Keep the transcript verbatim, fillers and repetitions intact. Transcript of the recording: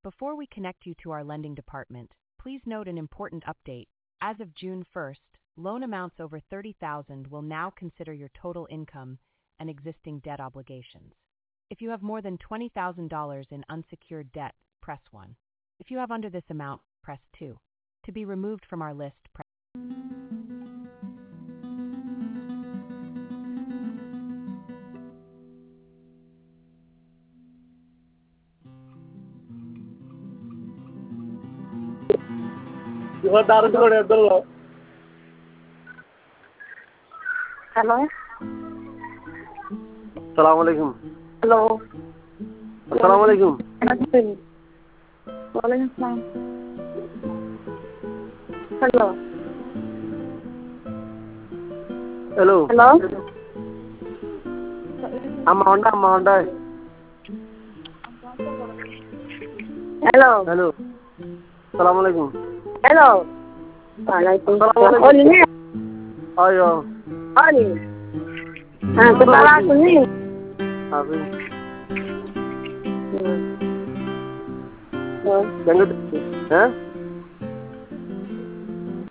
Before we connect you to our lending department, please note an important update. As of June first, loan amounts over thirty thousand dollars will now consider your total income and existing debt obligations. If you have more than twenty thousand dollars in unsecured debt, press one. If you have under this amount, press two. To be removed from our list, press Hello. Assalamualaikum. Hello. Assalamualaikum. Waalaikumsalam. Hello. Hello. Hello. Amma Honda, Amma Honda. Hello. Hello. Assalamualaikum. Hello. Waalaikumsalam. Oh ini. Ayo. Oh ini. Ah, kenapa aku nih? Abi. Hmm. Oh. Jangan. Hah?